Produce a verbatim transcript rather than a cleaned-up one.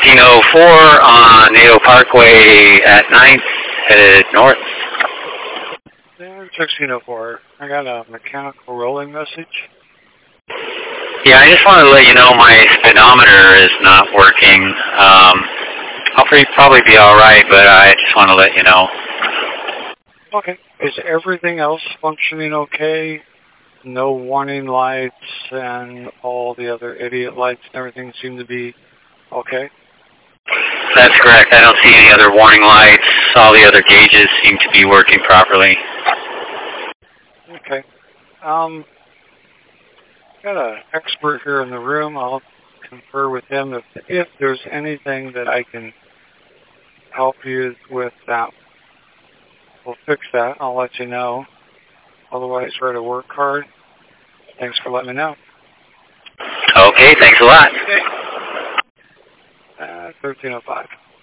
thirteen oh four on Nato Parkway at ninth, headed north. Yeah, sixteen oh four. I got a mechanical rolling message. Yeah, I just wanted to let you know my speedometer is not working. Um, I'll pretty, probably be all right, but I just want to let you know. Okay. Is everything else functioning okay? No warning lights and all the other idiot lights and everything seem to be okay? That's correct. I don't see any other warning lights. All the other gauges seem to be working properly. Okay. Um, got an expert here in the room. I'll confer with him. If, if there's anything that I can help you with that, we'll fix that. I'll let you know. Otherwise, try to work hard. Thanks for letting me know. Okay, thanks a lot. Okay. Uh, thirteen oh five.